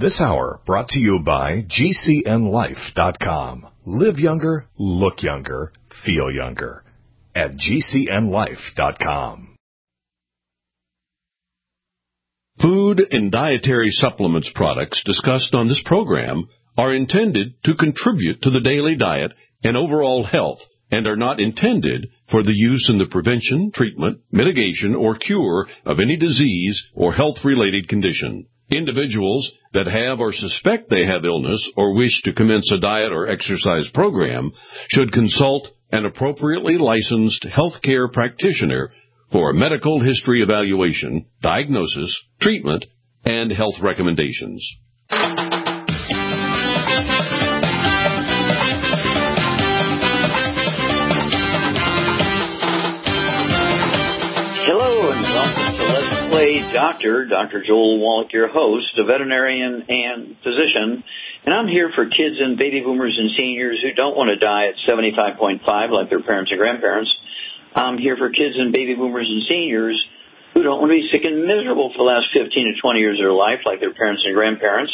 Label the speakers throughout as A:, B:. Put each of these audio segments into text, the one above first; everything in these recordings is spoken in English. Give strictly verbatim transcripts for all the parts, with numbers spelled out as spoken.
A: This hour brought to you by G C N life dot com. Live younger, look younger, feel younger at G C N life dot com.
B: Food and dietary supplements products discussed on this program are intended to contribute to the daily diet and overall health and are not intended for the use in the prevention, treatment, mitigation, or cure of any disease or health-related condition. Individuals that have or suspect they have illness or wish to commence a diet or exercise program should consult an appropriately licensed healthcare practitioner for a medical history evaluation, diagnosis, treatment, and health recommendations.
C: Doctor, Doctor Joel Wallach, your host, a veterinarian and physician, and I'm here for kids and baby boomers and seniors who don't want to die at seventy-five point five like their parents and grandparents. I'm here for kids and baby boomers and seniors who don't want to be sick and miserable for the last fifteen to twenty years of their life like their parents and grandparents.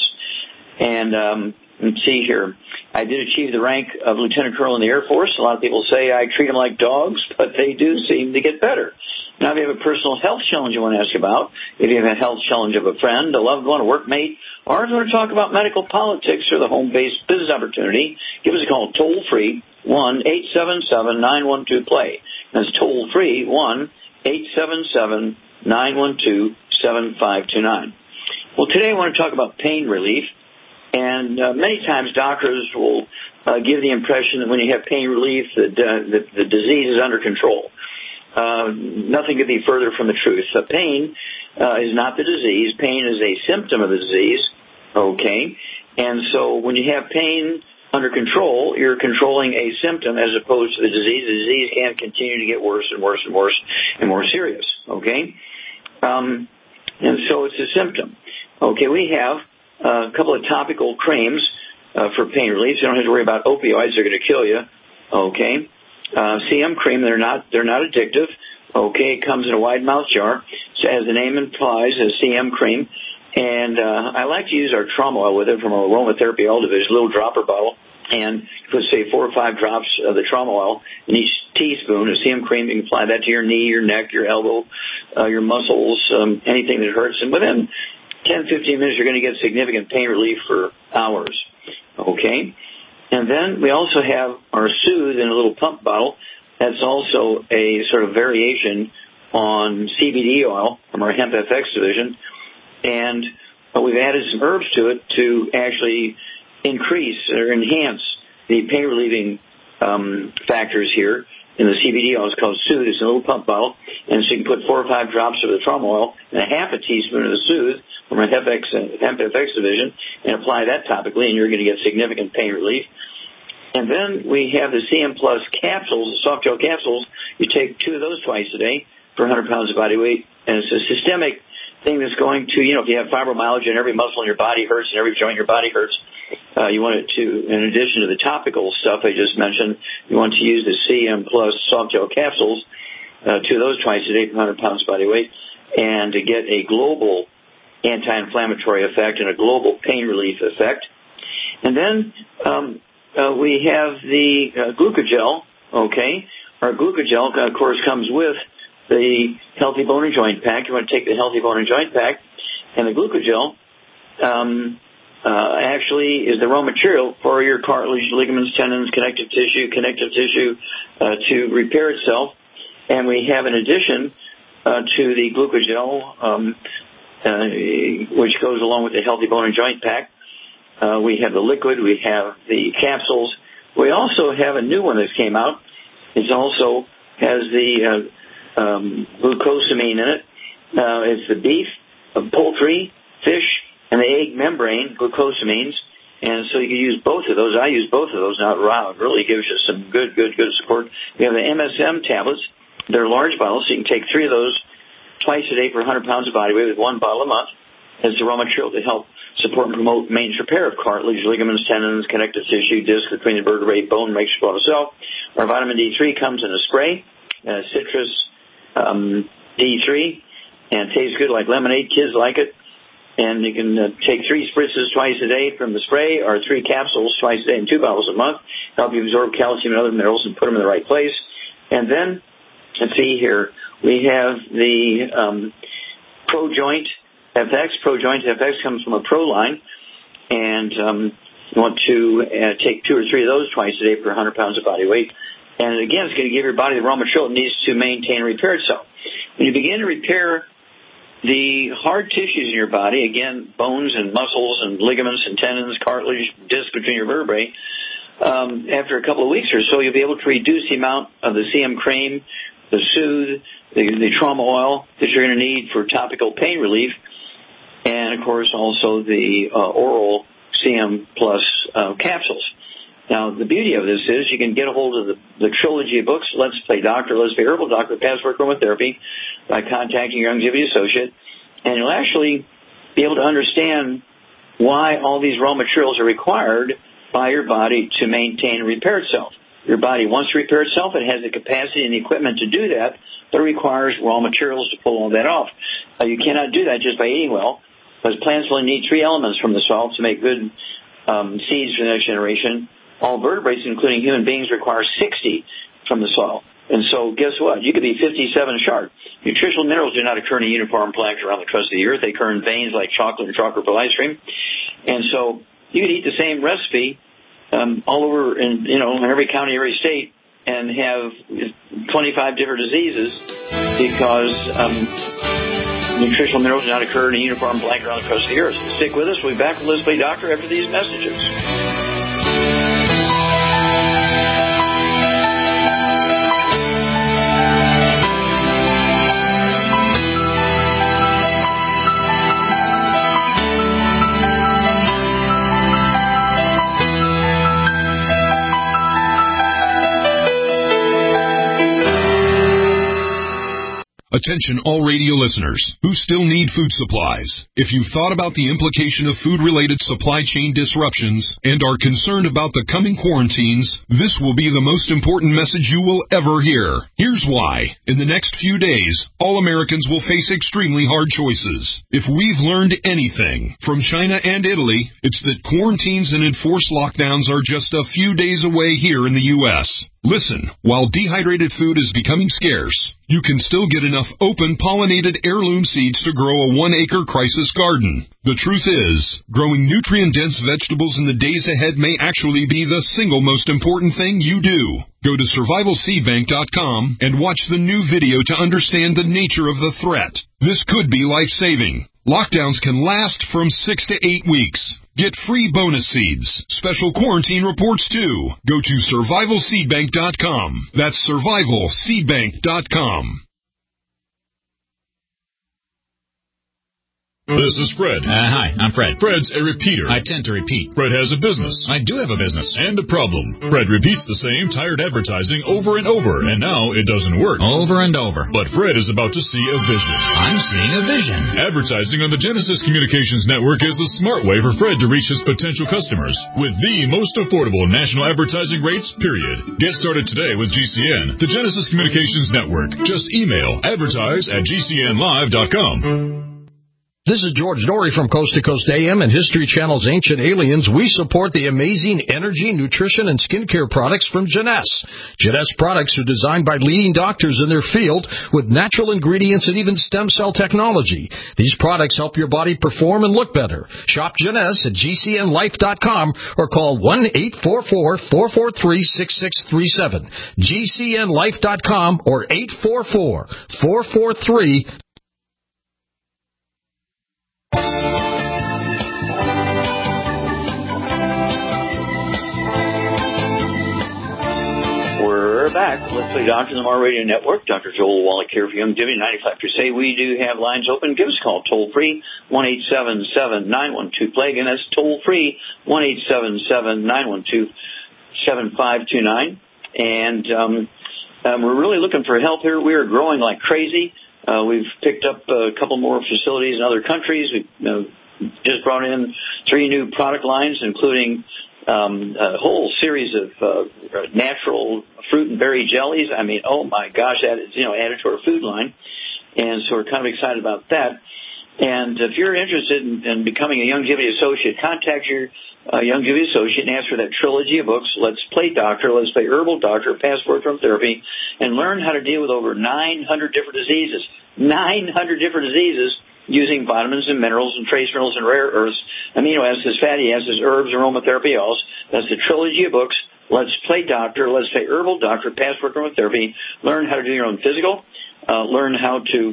C: And um, let's see here. I did achieve the rank of Lieutenant Colonel in the Air Force. A lot of people say I treat them like dogs, but they do seem to get better. Now, if you have a personal health challenge you want to ask about, if you have a health challenge of a friend, a loved one, a workmate, or if you want to talk about medical politics or the home-based business opportunity, give us a call toll-free, one eight seven seven, nine one two, play. That's toll-free, one eight seven seven, nine one two, seven five two nine. Well, today I want to talk about pain relief, and uh, many times doctors will uh, give the impression that when you have pain relief, that uh, the, the disease is under control. Uh, nothing could be further from the truth. So pain uh, is not the disease. Pain is a symptom of the disease, okay? And so when you have pain under control, you're controlling a symptom as opposed to the disease. The disease can continue to get worse and worse and worse and more serious, okay? Um, and so it's a symptom. Okay, we have a couple of topical creams uh, for pain relief. So you don't have to worry about opioids. They're going to kill you, okay? Uh, C M cream, they're not, they're not addictive. Okay, it comes in a wide mouth jar. So as the name implies, a C M cream. And, uh, I like to use our trauma oil with it from our aromatherapy oil division, a little dropper bottle. And you put, say, four or five drops of the trauma oil in each teaspoon of C M cream. You can apply that to your knee, your neck, your elbow, uh, your muscles, um, anything that hurts. And within ten, fifteen minutes, you're going to get significant pain relief for hours. Okay? And then we also have our Soothe in a little pump bottle. That's also a sort of variation on C B D oil from our Hemp F X division. And uh, we've added some herbs to it to actually increase or enhance the pain relieving um, factors here. In the C B D oil, it's called Soothe. It's in a little pump bottle. And so you can put four or five drops of the trauma oil and a half a teaspoon of the Soothe from our Hemp F X division and apply that topically, and you're going to get significant pain relief. And then we have the C M Plus capsules, the soft gel capsules. You take two of those twice a day for one hundred pounds of body weight. And it's a systemic thing that's going to, you know, if you have fibromyalgia and every muscle in your body hurts and every joint in your body hurts, uh, you want it to, in addition to the topical stuff I just mentioned, you want to use the C M Plus soft gel capsules, uh, two of those twice a day for one hundred pounds of body weight, and to get a global anti-inflammatory effect and a global pain relief effect. And then um, uh, we have the uh, glucogel, okay? Our glucogel, of course, comes with the Healthy Bone and Joint Pack. You want to take the Healthy Bone and Joint Pack, and the glucogel um, uh, actually is the raw material for your cartilage, ligaments, tendons, connective tissue, connective tissue uh, to repair itself. And we have, in addition uh, to the glucogel, um, Uh, which goes along with the Healthy Bone and Joint Pack. Uh, we have the liquid. We have the capsules. We also have a new one that came out. It also has the uh, um, glucosamine in it. Uh, it's the beef, uh, poultry, fish, and the egg membrane glucosamines. And so you can use both of those. I use both of those now. Wow, it really gives you some good, good, good support. We have the M S M tablets. They're large bottles, so you can take three of those twice a day for one hundred pounds of body weight with one bottle a month as the raw material to help support and promote maintenance repair of cartilage, ligaments, tendons, connective tissue, disc, the cranial vertebrae, bone, makes your bone cell. Our vitamin D three comes in a spray, uh, citrus um, D three, and tastes good like lemonade. Kids like it. And you can uh, take three spritzes twice a day from the spray, or three capsules twice a day and two bottles a month. Help you absorb calcium and other minerals and put them in the right place. And then, let's see here, we have the um, Pro Joint F X. Pro Joint F X comes from a Pro line, and um, you want to uh, take two or three of those twice a day per one hundred pounds of body weight. And again, it's going to give your body the raw material it needs to maintain and repair itself. When you begin to repair the hard tissues in your body, again, bones and muscles and ligaments and tendons, cartilage, disc between your vertebrae, um, after a couple of weeks or so, you'll be able to reduce the amount of the C M cream, the Soothe, the, the trauma oil that you're going to need for topical pain relief, and, of course, also the uh, oral C M Plus uh, capsules. Now, the beauty of this is you can get a hold of the, the trilogy of books, Let's Play Doctor, Let's Play Herbal Doctor, Password Aromatherapy, by contacting your Youngevity associate, and you'll actually be able to understand why all these raw materials are required by your body to maintain and repair itself. Your body wants to repair itself. It has the capacity and the equipment to do that, but it requires raw materials to pull all that off. Uh, you cannot do that just by eating well, because plants only need three elements from the soil to make good um, seeds for the next generation. All vertebrates, including human beings, require sixty from the soil. And so guess what? You could be fifty-seven sharp. Nutritional minerals do not occur in a uniform package around the crust of the earth. They occur in veins like chocolate and chocolate ice cream. And so you could eat the same recipe um, all over in, you know, in every county, every state, and have twenty-five different diseases because um, nutritional minerals do not occur in a uniform blanket around the crust of the earth. Stick with us. We'll be back with Let's Play Doctor after these messages.
D: Attention all radio listeners who still need food supplies. If you've thought about the implication of food-related supply chain disruptions and are concerned about the coming quarantines, this will be the most important message you will ever hear. Here's why. In the next few days, all Americans will face extremely hard choices. If we've learned anything from China and Italy, it's that quarantines and enforced lockdowns are just a few days away here in the U S Listen, while dehydrated food is becoming scarce, you can still get enough open pollinated heirloom seeds to grow a one-acre crisis garden. The truth is, growing nutrient-dense vegetables in the days ahead may actually be the single most important thing you do. Go to survival seed bank dot com and watch the new video to understand the nature of the threat. This could be life-saving. Lockdowns can last from six to eight weeks. Get free bonus seeds, special quarantine reports too. Go to survival seed bank dot com. That's survival seed bank dot com.
E: This is Fred.
F: Uh, hi, I'm Fred.
E: Fred's a repeater.
F: I tend to repeat.
E: Fred has a business.
F: I do have a business.
E: And a problem. Fred repeats the same tired advertising over and over, and now it doesn't work.
F: Over and over.
E: But Fred is about to see a vision.
F: I'm seeing a vision.
E: Advertising on the Genesis Communications Network is the smart way for Fred to reach his potential customers with the most affordable national advertising rates, period. Get started today with G C N, the Genesis Communications Network. Just email advertise at G C N live dot com.
G: This is George Dory from Coast to Coast A M and History Channel's Ancient Aliens. We support the amazing energy, nutrition, and skincare products from Jeunesse. Jeunesse products are designed by leading doctors in their field with natural ingredients and even stem cell technology. These products help your body perform and look better. Shop Jeunesse at G C N life dot com or call one eight four four, four four three, six six three seven. G C N life dot com or eight four four, four four three,
C: We're back. Let's Play Doctor on the Mar Radio Network. Doctor Joel Wallach here for Youngevity ninety-five Crusade. We do have lines open. Give us a call toll free, one eight seven seven, nine one two, plague. And that's toll free, one eight seven seven, nine one two, seven five two nine. And um, um, we're really looking for help here. We are growing like crazy. Uh, we've picked up a couple more facilities in other countries. We've uh, just brought in three new product lines, including Um, a whole series of uh, natural fruit and berry jellies. I mean, oh my gosh, that is, you know, added to our food line. And so we're kind of excited about that. And if you're interested in, in becoming a Youngevity associate, contact your uh, Youngevity associate and ask for that trilogy of books, Let's Play Doctor, Let's Play Herbal Doctor, Passport from Therapy, and learn how to deal with over nine hundred different diseases. nine hundred different diseases using vitamins and minerals and trace minerals and rare earths, amino acids, fatty acids, herbs, aromatherapy oils. That's the trilogy of books, Let's Play Doctor, Let's Play Herbal Doctor, Passport from Therapy. Learn how to do your own physical. Uh, learn how to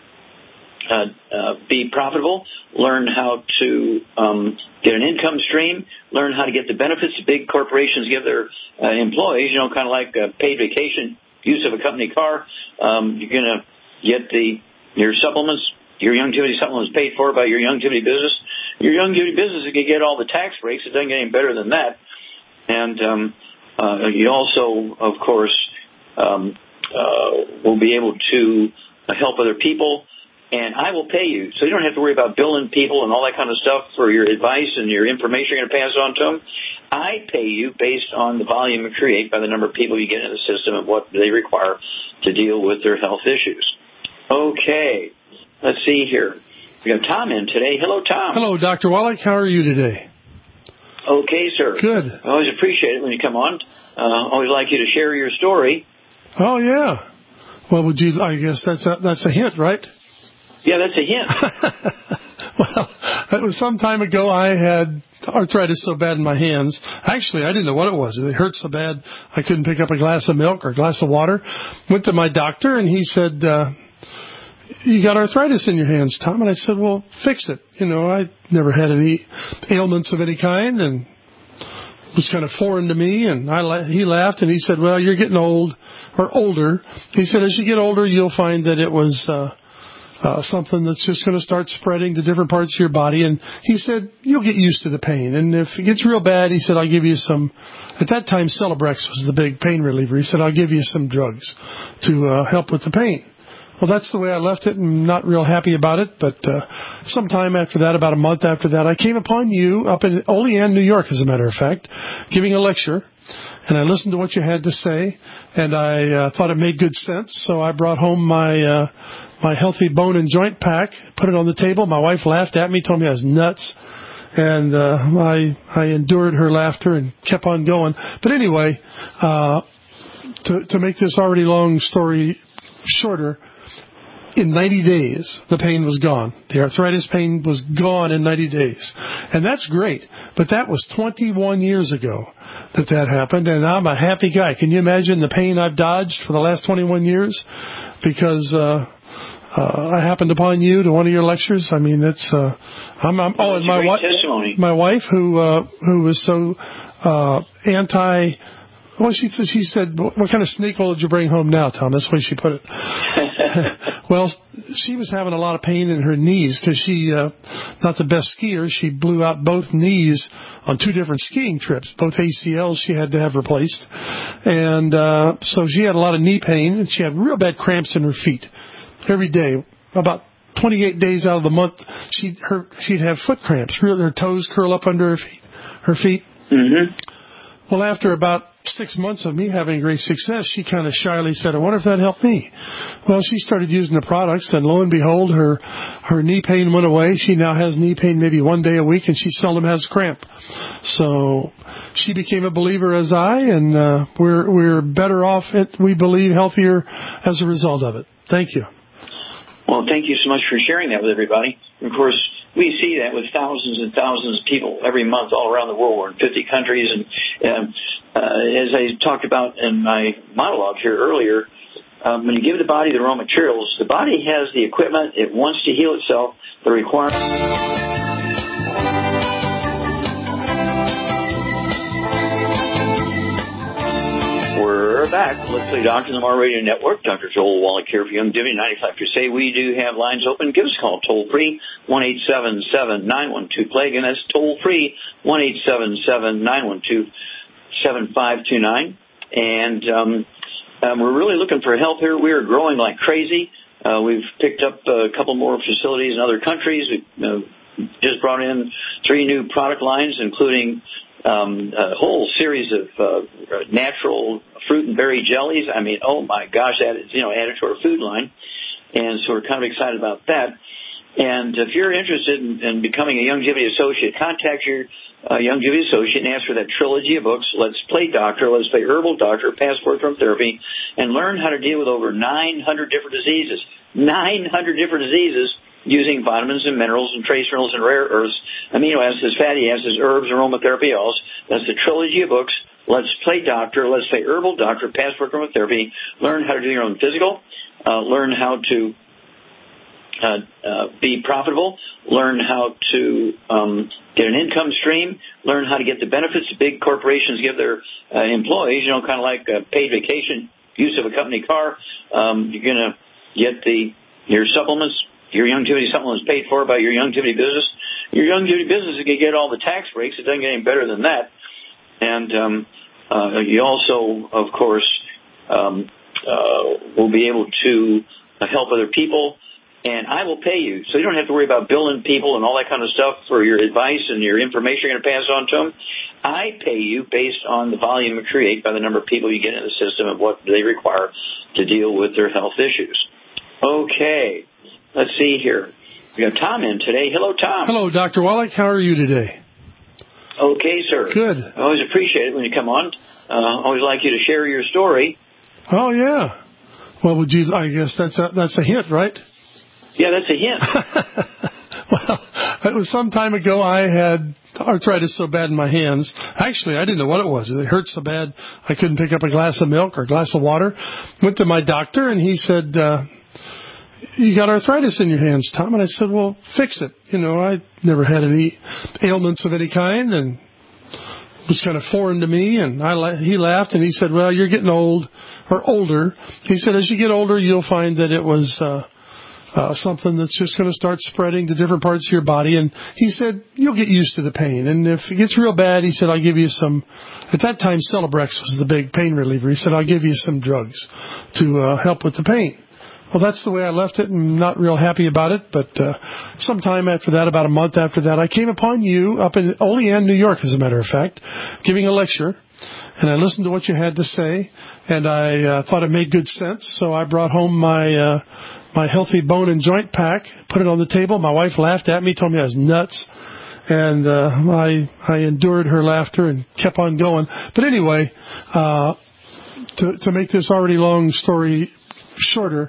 C: Uh, uh, be profitable, learn how to um, get an income stream, learn how to get the benefits big corporations give their uh, employees, you know, kind of like uh, paid vacation, use of a company car. Um, you're going to get the your supplements, your Youngevity supplements paid for by your Youngevity business. Your Youngevity business can get all the tax breaks. It doesn't get any better than that. And um, uh, you also, of course, um, uh, will be able to help other people. And I will pay you, so you don't have to worry about billing people and all that kind of stuff for your advice and your information you're going to pass on to them. I pay you based on the volume you create by the number of people you get in the system and what they require to deal with their health issues. Okay, let's see here. We got Tom in today. Hello, Tom.
H: Hello, Doctor Wallach. How are you today?
C: Okay, sir.
H: Good.
C: I always appreciate it when you come on. Uh, always like you to share your story.
H: Oh, yeah. Well, would you? I guess that's a, that's a hint, right?
C: Yeah, that's a hint.
H: Well, it was some time ago I had arthritis so bad in my hands. Actually, I didn't know what it was. It hurt so bad I couldn't pick up a glass of milk or a glass of water. Went to my doctor, and he said, uh, you got arthritis in your hands, Tom. And I said, well, fix it. You know, I never had any ailments of any kind, and it was kind of foreign to me. And I la- he laughed, and he said, well, you're getting old, or older. He said, as you get older, you'll find that it was uh Uh, something that's just going to start spreading to different parts of your body. And he said, you'll get used to the pain. And if it gets real bad, he said, I'll give you some, at that time, Celebrex was the big pain reliever. He said, I'll give you some drugs to uh, help with the pain. Well, that's the way I left it, and I'm not real happy about it. But uh, sometime after that, about a month after that, I came upon you up in Olean, New York, as a matter of fact, giving a lecture. And I listened to what you had to say, and I uh, thought it made good sense. So I brought home my uh, my healthy bone and joint pack, put it on the table. My wife laughed at me, told me I was nuts, and uh, I I endured her laughter and kept on going. But anyway, uh, to to make this already long story shorter, in ninety days, the pain was gone. The arthritis pain was gone in ninety days. And that's great. But that was twenty-one years ago that that happened, and I'm a happy guy. Can you imagine the pain I've dodged for the last twenty-one years? Because uh, uh, I happened upon you to one of your lectures. I mean, it's... Uh, I'm, I'm, oh, and my, wi- my wife, who uh, who was so uh, anti... Well, she she said, what kind of snake oil did you bring home now, Tom? That's the way she put it. Well, she was having a lot of pain in her knees because she, uh, not the best skier, she blew out both knees on two different skiing trips. Both A C Ls she had to have replaced. And uh, so she had a lot of knee pain, and she had real bad cramps in her feet every day. About twenty-eight days out of the month, she'd, her, she'd have foot cramps. Her toes curl up under her feet. Her feet.
C: Mm-hmm.
H: Well, after about six months of me having great success, she kind of shyly said, I wonder if that helped me. Well, she started using the products, and lo and behold, her her knee pain went away. She now has knee pain maybe one day a week, and she seldom has cramp. So she became a believer as I, and uh, we're we're better off, we believe, healthier as a result of it. Thank you.
C: Well, thank you so much for sharing that with everybody. Of course, we see that with thousands and thousands of people every month all around the world. We're in fifty countries. And um, uh, as I talked about in my monologue here earlier, um, when you give the body the raw materials, the body has the equipment. It wants to heal itself. The requirement... We're back. Let's Play Doctor on the Mar Radio Network. Doctor Joel Wallach here for Youngevity ninety-five Crusade. We do have lines open. Give us a call toll free, one eight seven seven, nine one two, play. Again, that's toll free, one eight seven seven, nine one two, seven five two nine. And um, um, we're really looking for help here. We are growing like crazy. Uh, we've picked up a couple more facilities in other countries. We've uh, just brought in three new product lines, including um, a whole series of uh, natural fruit and berry jellies. I mean, oh my gosh, that is, you know, added to our food line. And so we're kind of excited about that. And if you're interested in, in becoming a Youngevity associate, contact your uh, Youngevity associate and ask for that trilogy of books, Let's Play Doctor, Let's Play Herbal Doctor, Passport from Therapy, and learn how to deal with over nine hundred different diseases. nine hundred different diseases using vitamins and minerals and trace minerals and rare earths, amino acids, fatty acids, herbs, aromatherapy oils. That's the trilogy of books, Let's Play Doctor, Let's Play Herbal Doctor, Passport from Therapy. Learn how to do your own physical. Uh, learn how to uh, uh, be profitable. Learn how to um, get an income stream. Learn how to get the benefits big corporations give their uh, employees, you know, kind of like uh, paid vacation, use of a company car. Um, you're going to get the your supplements, your Youngevity supplements paid for by your Youngevity business. Your Youngevity business is going to get all the tax breaks. It doesn't get any better than that. And um, uh, you also, of course, um, uh, will be able to help other people. And I will pay you, so you don't have to worry about billing people and all that kind of stuff for your advice and your information you're going to pass on to them. I pay you based on the volume you create by the number of people you get in the system and what they require to deal with their health issues. Okay, let's see here. We got Tom in today. Hello, Tom.
H: Hello, Doctor Wallach. How are you today?
C: Okay, sir.
H: Good.
C: I always appreciate it when you come on. Uh, always like you to share your story.
H: Oh, yeah. Well, would you? I guess that's a, that's a hint, right?
C: Yeah, that's a hint.
H: Well, it was some time ago. I had arthritis so bad in my hands. Actually, I didn't know what it was. It hurt so bad I couldn't pick up a glass of milk or a glass of water. Went to my doctor, and he said, uh, you got arthritis in your hands, Tom. And I said, well, fix it. You know, I never had any ailments of any kind, and it was kind of foreign to me. And I la- he laughed, and he said, well, you're getting old or older. He said, as you get older, you'll find that it was uh, uh, something that's just going to start spreading to different parts of your body. And he said, you'll get used to the pain. And if it gets real bad, he said, I'll give you some. At that time, Celebrex was the big pain reliever. He said, I'll give you some drugs to uh, help with the pain. Well, that's the way I left it, and not real happy about it. But uh, sometime after that, about a month after that, I came upon you up in Olean, New York, as a matter of fact, giving a lecture. And I listened to what you had to say, and I uh, thought it made good sense. So I brought home my uh, my healthy bone and joint pack, put it on the table. My wife laughed at me, told me I was nuts. And uh, I I endured her laughter and kept on going. But anyway, uh, to, to make this already long story shorter,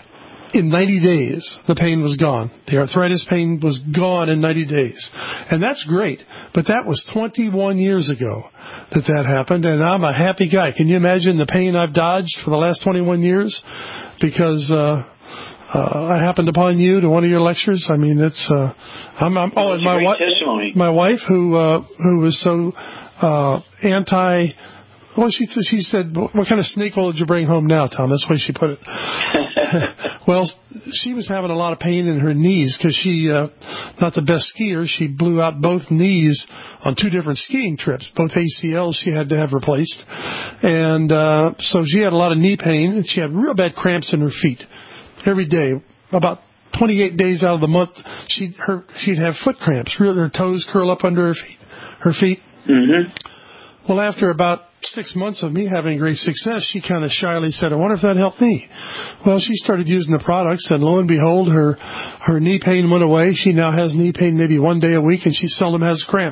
H: in ninety days, the pain was gone. The arthritis pain was gone in ninety days. And that's great. But that was twenty-one years ago that that happened. And I'm a happy guy. Can you imagine the pain I've dodged for the last twenty-one years? Because uh, uh, I happened upon you to one of your lectures. I mean, it's... Uh, I'm, I'm, oh, and my, wi- my wife, who uh, who was so uh, anti... Well, she she said, what kind of snake oil did you bring home now, Tom? That's the way she put it. Well, she was having a lot of pain in her knees because she, uh, not the best skier, she blew out both knees on two different skiing trips. Both A C Ls she had to have replaced. And uh, so she had a lot of knee pain, and she had real bad cramps in her feet every day. About twenty-eight days out of the month, she'd, her, she'd have foot cramps. Real, her toes curl up under her feet. Her feet.
C: Mm-hmm.
H: Well, after about six months of me having great success, she kind of shyly said, I wonder if that helped me. Well, she started using the products, and lo and behold, her her knee pain went away. She now has knee pain maybe one day a week, and she seldom has cramp.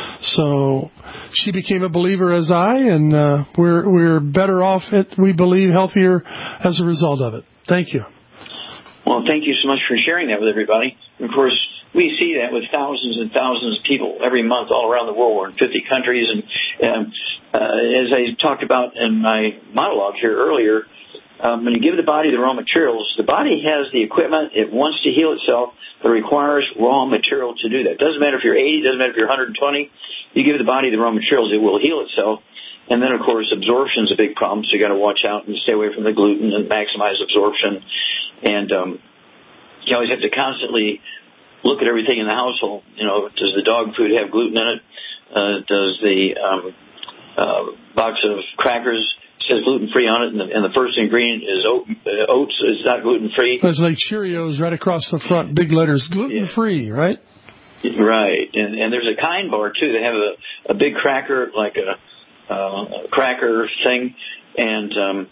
H: So she became a believer as I, and uh, we're we're better off, it, we believe, healthier as a result of it. Thank you.
C: Well, thank you so much for sharing that with everybody. Of course, we see that with thousands and thousands of people every month all around the world. We're in fifty countries. And um, uh, as I talked about in my monologue here earlier, um, when you give the body the raw materials, the body has the equipment. It wants to heal itself, but it requires raw material to do that. It doesn't matter if you're eighty, it doesn't matter if you're one hundred twenty. You give the body the raw materials, it will heal itself. And then, of course, absorption is a big problem, so you got to watch out and stay away from the gluten and maximize absorption. And um, you always have to constantly look at everything in the household. You know, does the dog food have gluten in it? Uh, does the um, uh, box of crackers says gluten-free on it, and the, and the first ingredient is oat, uh, oats. It's not gluten-free.
H: There's like Cheerios right across the front, big letters, gluten-free, yeah. Right?
C: Right. And, and there's a Kind bar, too. They have a, a big cracker, like a, uh, a cracker thing, and um,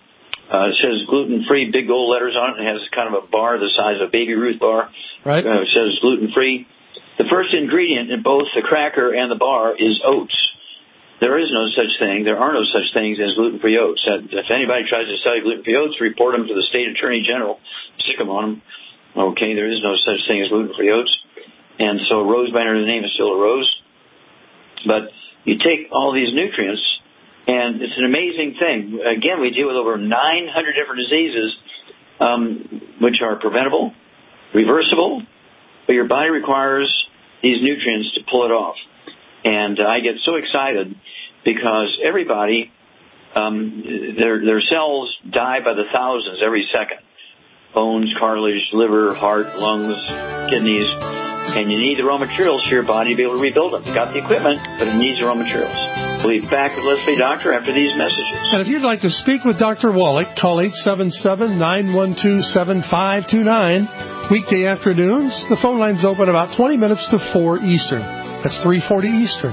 C: Uh, it says gluten-free, big gold letters on it. It has kind of a bar the size of a Baby Ruth bar.
H: Right.
C: Uh, it says gluten-free. The first ingredient in both the cracker and the bar is oats. There is no such thing. There are no such things as gluten-free oats. If anybody tries to sell you gluten-free oats, report them to the state attorney general. Stick them on them. Okay, there is no such thing as gluten-free oats. And so a rose by under the name is still a rose. But you take all these nutrients, and it's an amazing thing. Again, we deal with over nine hundred different diseases, um, which are preventable, reversible, but your body requires these nutrients to pull it off. And uh, I get so excited because everybody, um, their their cells die by the thousands every second. Bones, cartilage, liver, heart, lungs, kidneys. And you need the raw materials for your body to be able to rebuild them. You got the equipment, but it needs the raw materials. We'll be back with Leslie Doctor after these messages.
H: And if you'd like to speak with Doctor Wallach, call eight seven seven, nine one two, seven five two nine. Weekday afternoons, the phone line's open about twenty minutes to four Eastern. That's three forty Eastern.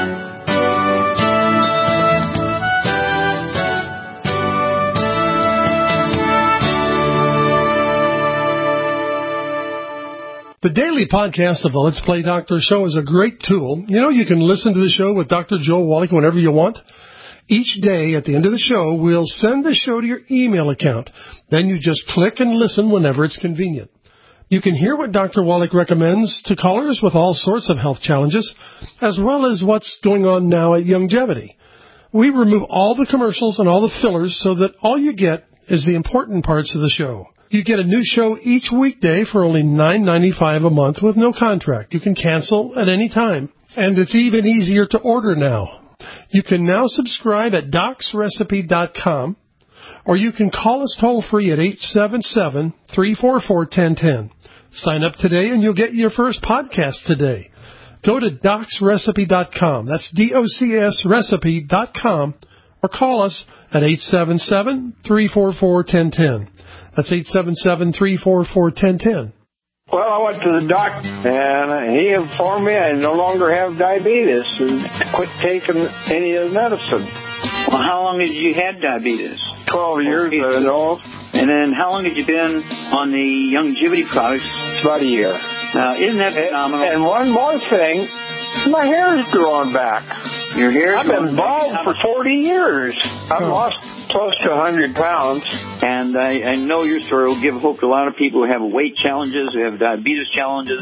H: The daily podcast of the Let's Play Doctor show is a great tool. You know, you can listen to the show with Doctor Joel Wallach whenever you want. Each day, at the end of the show, we'll send the show to your email account. Then you just click and listen whenever it's convenient. You can hear what Doctor Wallach recommends to callers with all sorts of health challenges, as well as what's going on now at Youngevity. We remove all the commercials and all the fillers so that all you get is the important parts of the show. You get a new show each weekday for only nine ninety-five a month with no contract. You can cancel at any time. And it's even easier to order now. You can now subscribe at docs recipe dot com, or you can call us toll-free at eight seven seven, three four four, one zero one zero. Sign up today and you'll get your first podcast today. Go to docs recipe dot com. That's D O C S recipe dot com, or call us at eight seven seven, three four four, one zero one zero. That's eight seven seven, three four four, one zero one zero.
I: Well, I went to the doctor, and he informed me I no longer have diabetes and quit taking any of the medicine.
C: Well, how long had you had diabetes?
I: Twelve years, I know.
C: And then how long had you been on the Youngevity products?
I: It's about a year.
C: Now, isn't that phenomenal?
I: And, and one more thing, my hair is growing back.
C: Your hair?
I: I've been bald for forty years. I've oh. lost close to one hundred pounds.
C: And I, I know your story will give hope to a lot of people who have weight challenges, who have diabetes challenges.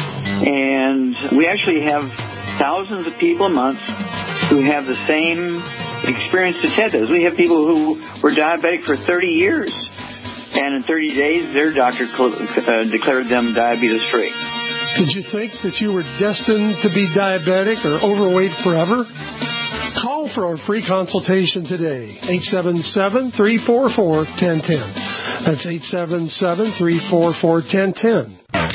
C: And we actually have thousands of people a month who have the same experience that Ted does. We have people who were diabetic for thirty years. And in thirty days, their doctor uh, declared them diabetes-free.
H: Did you think that you were destined to be diabetic or overweight forever? Call for a free consultation today. eight seven seven, three four four, one zero one zero. That's eight seven seven, three four four, one zero one zero.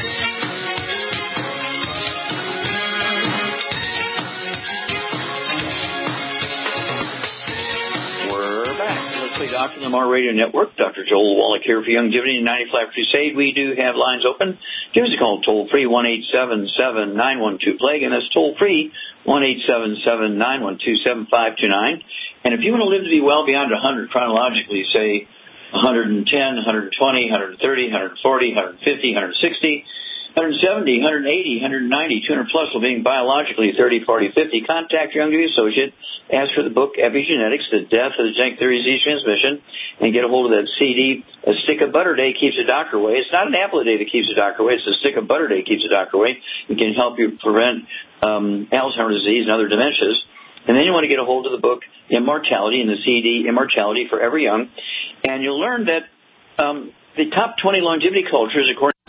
C: Doctor Lamar Radio Network. Doctor Joel Wallach here for Youngevity and ninety-five Crusade. We do have lines open. Give us a call toll-free, one eight seven seven, nine one two, plague, and that's toll-free, one eight seven seven, nine one two, seven five two nine. And if you want to live to be well beyond one hundred chronologically, say one ten, one twenty, one thirty, one forty, one fifty, one sixty, one seventy, one eighty, one ninety, two hundred plus, while being biologically thirty, forty, fifty, contact your Youngevity associate. Ask for the book, Epigenetics, The Death of the Genetic Theory of Disease Transmission, and get a hold of that C D. A stick of butter a day keeps the doctor away. It's not an apple a day that keeps the doctor away. It's a stick of butter a day keeps the doctor away. It can help you prevent um, Alzheimer's disease and other dementias. And then you want to get a hold of the book, Immortality, and the C D, Immortality Forever Young. And you'll learn that um, the top twenty longevity cultures, according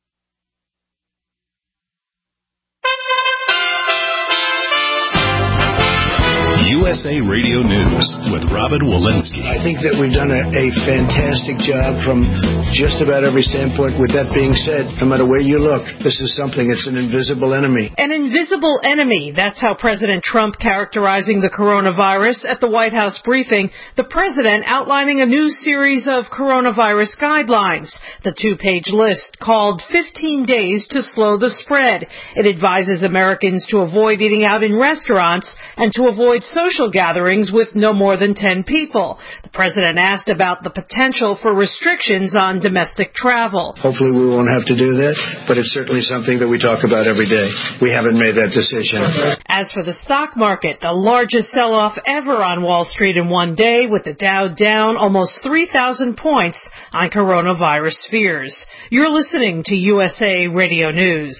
A: U S A Radio News with Robin Walensky.
J: I think that we've done a, a fantastic job from just about every standpoint. With that being said, no matter where you look, this is something, it's an invisible enemy.
K: An invisible enemy. That's how President Trump characterizing the coronavirus at the White House briefing. The president outlining a new series of coronavirus guidelines. The two-page list called fifteen days to Slow the Spread. It advises Americans to avoid eating out in restaurants and to avoid social social gatherings with no more than ten people. The president asked about the potential for restrictions on domestic travel.
J: Hopefully we won't have to do that, but it's certainly something that we talk about every day. We haven't made that decision.
K: As for the stock market, the largest sell-off ever on Wall Street in one day, with the Dow down almost three thousand points on coronavirus fears. You're listening to U S A Radio News.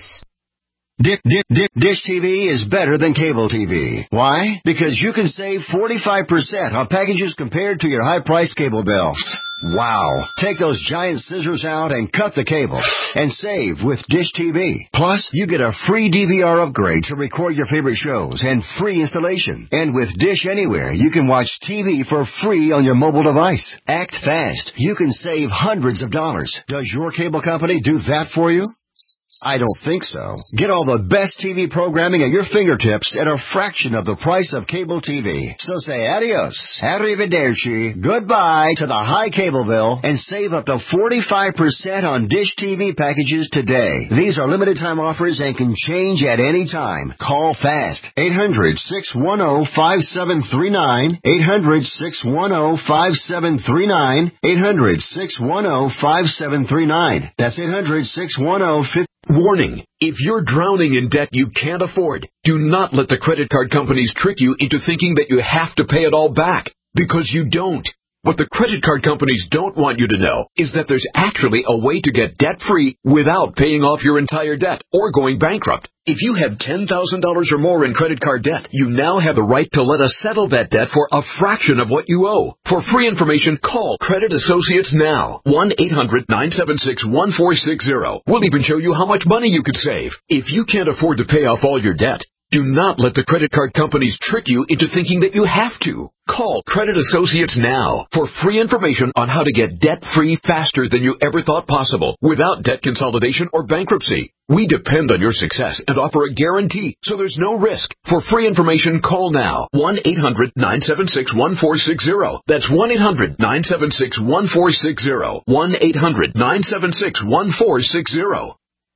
L: Dick, Dick, Dick, Dish T V is better than cable T V. Why? Because you can save forty-five percent on packages compared to your high-priced cable bill. Wow. Take those giant scissors out and cut the cable and save with Dish T V. Plus, you get a free D V R upgrade to record your favorite shows and free installation. And with Dish Anywhere, you can watch T V for free on your mobile device. Act fast. You can save hundreds of dollars. Does your cable company do that for you? I don't think so. Get all the best T V programming at your fingertips at a fraction of the price of cable T V. So say adios, arrivederci, goodbye to the high cable bill and save up to forty-five percent on Dish T V packages today. These are limited time offers and can change at any time. Call fast. eight hundred, six one zero, five seven three nine. eight hundred, six one zero, five seven three nine. eight hundred, six one zero, five seven three nine. That's eight hundred, six one zero, five.
M: Warning, if you're drowning in debt you can't afford, do not let the credit card companies trick you into thinking that you have to pay it all back, because you don't. What the credit card companies don't want you to know is that there's actually a way to get debt-free without paying off your entire debt or going bankrupt. If you have ten thousand dollars or more in credit card debt, you now have the right to let us settle that debt for a fraction of what you owe. For free information, call Credit Associates now. one eight hundred, nine seven six, one four six zero. We'll even show you how much money you could save. If you can't afford to pay off all your debt, do not let the credit card companies trick you into thinking that you have to. Call Credit Associates now for free information on how to get debt-free faster than you ever thought possible without debt consolidation or bankruptcy. We depend on your success and offer a guarantee, so there's no risk. For free information, call now. one eight hundred, nine seven six, one four six zero. That's one eight hundred, nine seven six, one four six zero. one eight hundred, nine seven six, one four six zero.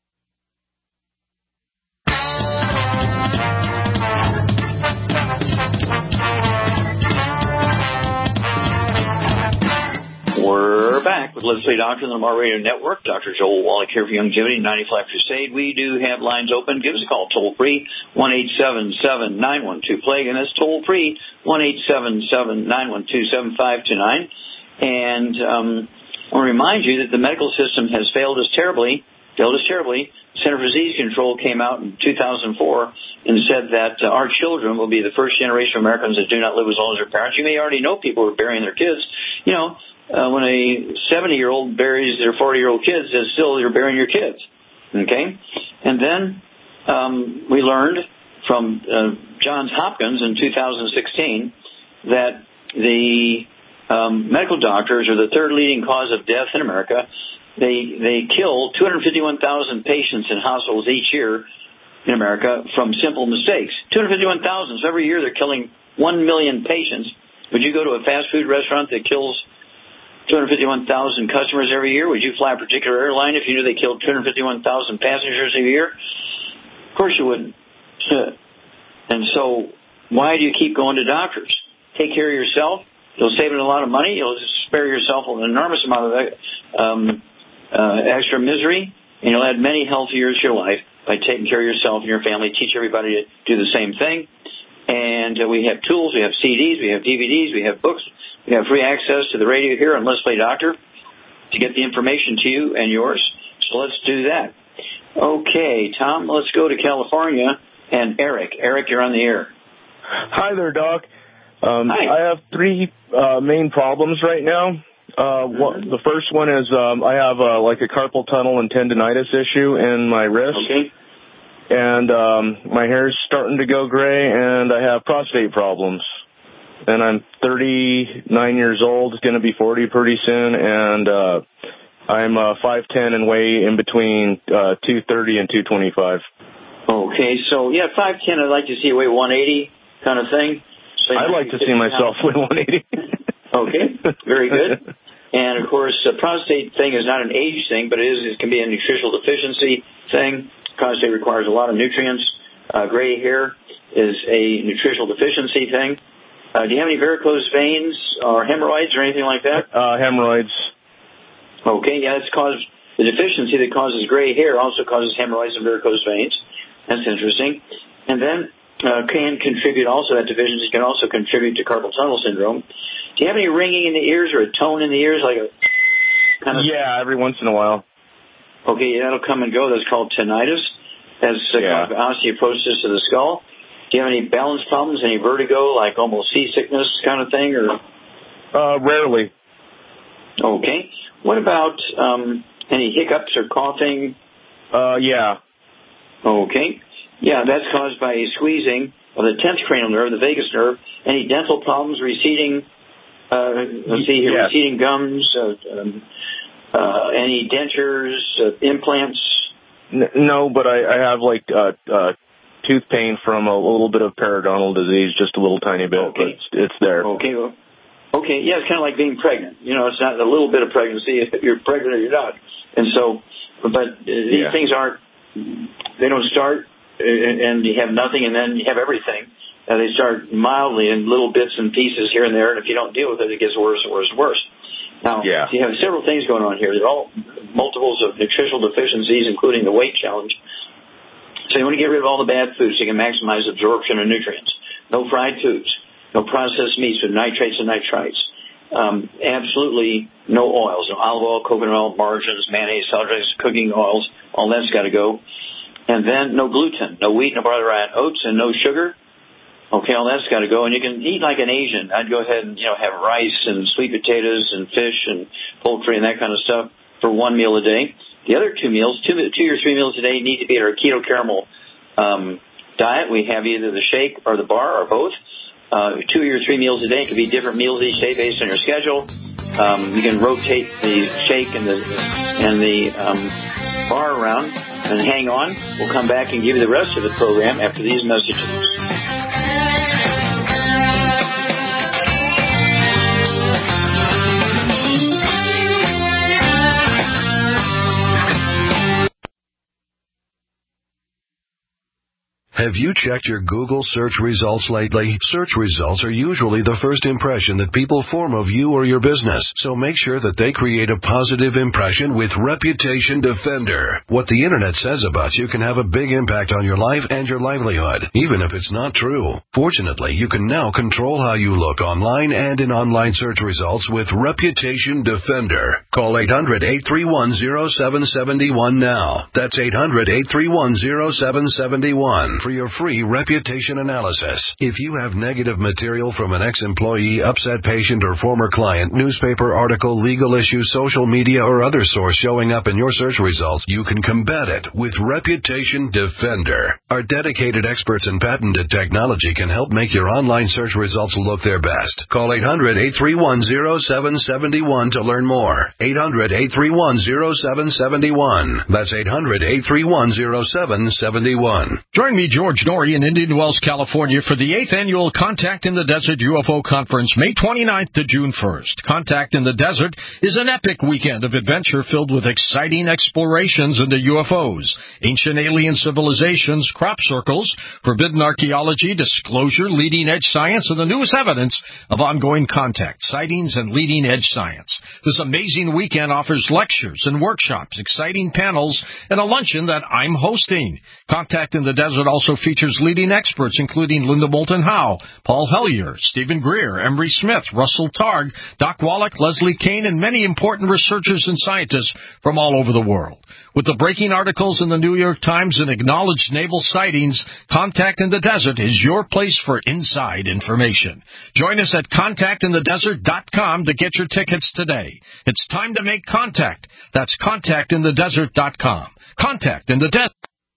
C: We're back with Let's Play Doctor on the Lamar Radio Network. Doctor Joel Wallach here for Youngevity, ninety-five Crusade. We do have lines open. Give us a call toll free, one eight seven seven, nine one two, plague. And that's toll free, one eight seven seven, nine one two, seven five two nine. And um, I want to remind you that the medical system has failed us terribly, failed us terribly. Center for Disease Control came out in two thousand four and said that uh, our children will be the first generation of Americans that do not live as long as their parents. You may already know people who are burying their kids. You know, Uh, when a seventy-year-old buries their forty-year-old kids, it's still you're burying your kids, okay? And then um, we learned from uh, Johns Hopkins in two thousand sixteen that the um, medical doctors are the third leading cause of death in America. They they kill two hundred fifty-one thousand patients in hospitals each year in America from simple mistakes. two hundred fifty-one thousand. So every year they're killing one million patients. Would you go to a fast food restaurant that kills two hundred fifty-one thousand customers every year? Would you fly a particular airline if you knew they killed two hundred fifty-one thousand passengers a year? Of course you wouldn't. And so why do you keep going to doctors? Take care of yourself. You'll save a lot of money. You'll spare yourself an enormous amount of um, uh, extra misery, and you'll add many healthy years to your life by taking care of yourself and your family. Teach everybody to do the same thing. And uh, we have tools. We have C Ds. We have D V Ds. We have books. We have free access to the radio here on Let's Play Doctor to get the information to you and yours. So let's do that. Okay, Tom, let's go to California. And Eric. Eric, you're on the air.
N: Hi there, Doc. Um,
C: Hi.
N: I have three uh, main problems right now. Uh, one, the first one is um, I have uh, like a carpal tunnel and tendonitis issue in my wrist.
C: Okay.
N: And um, my hair's starting to go gray, and I have prostate problems. And I'm thirty-nine years old, going to be forty pretty soon, and uh, I'm uh, five ten and weigh in between uh, two thirty and two twenty-five.
C: Okay, so, yeah, five ten, I'd like to see you weigh one eighty kind of thing. So
N: I'd like to see myself weigh one eighty.
C: Okay, very good. And, of course, the prostate thing is not an age thing, but it is. It can be a nutritional deficiency thing. Prostate requires a lot of nutrients. Uh, gray hair is a nutritional deficiency thing. Uh, do you have any varicose veins or hemorrhoids or anything like that?
N: Uh, hemorrhoids.
C: Okay, yeah, it's caused, the deficiency that causes gray hair also causes hemorrhoids and varicose veins. That's interesting. And then uh, can contribute also, that deficiency can also contribute to carpal tunnel syndrome. Do you have any ringing in the ears or a tone in the ears? like a kind of?
N: Yeah, every once in a while.
C: Okay, that'll come and go. That's called tinnitus. That's uh,
N: yeah.
C: osteoporosis of the skull. Do you have any balance problems, any vertigo, like almost seasickness kind of thing? Or
N: uh, Rarely.
C: Okay. What about um, any hiccups or coughing?
N: Uh, yeah.
C: Okay. Yeah, that's caused by a squeezing of the tenth cranial nerve, the vagus nerve. Any dental problems, receding, uh, let's see here,
N: yes.
C: receding gums, uh, um, uh, any dentures, uh, implants?
N: N- no, but I, I have like uh, uh, tooth pain from a, a little bit of periodontal disease, just a little tiny bit,
C: okay.
N: but it's, it's there.
C: Okay, well, okay, yeah, it's kind of like being pregnant. You know, it's not a little bit of pregnancy if you're pregnant or you're not. And so, but uh, these
N: yeah.
C: things aren't, they don't start uh, and you have nothing and then you have everything. Uh, they start mildly in little bits and pieces here and there, and if you don't deal with it, it gets worse and worse and worse. Now,
N: yeah.
C: you have several things going on here. There are all multiples of nutritional deficiencies, including the weight challenge. So you want to get rid of all the bad foods so you can maximize absorption of nutrients. No fried foods. No processed meats with nitrates and nitrites. Um, absolutely no oils. No olive oil, coconut oil, margarines, mayonnaise, sauerkraut, cooking oils. All that's got to go. And then no gluten, no wheat, no barley, rye, and oats, and no sugar. Okay, all that's got to go. And you can eat like an Asian. I'd go ahead and, you know, have rice and sweet potatoes and fish and poultry and that kind of stuff for one meal a day. The other two meals, two, two or three meals a day, need to be at our keto caramel um, diet. We have either the shake or the bar or both. Uh, two or three meals a day. It could be different meals each day based on your schedule. Um, you can rotate the shake and the and the um, bar around and hang on. We'll come back and give you the rest of the program after these messages.
O: Have you checked your Google search results lately? Search results are usually the first impression that people form of you or your business, so make sure that they create a positive impression with Reputation Defender. What the internet says about you can have a big impact on your life and your livelihood, even if it's not true. Fortunately, you can now control how you look online and in online search results with Reputation Defender. Call eight hundred, eight three one, zero seven seven one now. That's eight hundred, eight three one, zero seven seven one. For your free reputation analysis. If you have negative material from an ex-employee, upset patient, or former client, newspaper article, legal issue, social media, or other source showing up in your search results, you can combat it with Reputation Defender. Our dedicated experts in patented technology can help make your online search results look their best. Call eight hundred, eight three one, zero seven seven one to learn more. eight hundred, eight three one, zero seven seven one. That's eight hundred, eight three one, zero seven seven one.
G: Join me, George Norrie, in Indian Wells, California, for the eighth Annual Contact in the Desert U F O Conference, May twenty-ninth to June first. Contact in the Desert is an epic weekend of adventure filled with exciting explorations into U F Os, ancient alien civilizations, crop circles, forbidden archaeology, disclosure, leading-edge science, and the newest evidence of ongoing contact, sightings, and leading-edge science. This amazing weekend offers lectures and workshops, exciting panels, and a luncheon that I'm hosting. Contact in the Desert also features leading experts including Linda Moulton Howe, Paul Hellyer, Stephen Greer, Emery Smith, Russell Targ, Doc Wallach, Leslie Kane, and many important researchers and scientists from all over the world. With the breaking articles in the New York Times and acknowledged naval sightings, Contact in the Desert is your place for inside information. Join us at contact in the desert dot com to get your tickets today. It's time to make contact. That's contact in the desert dot com. Contact in the Desert.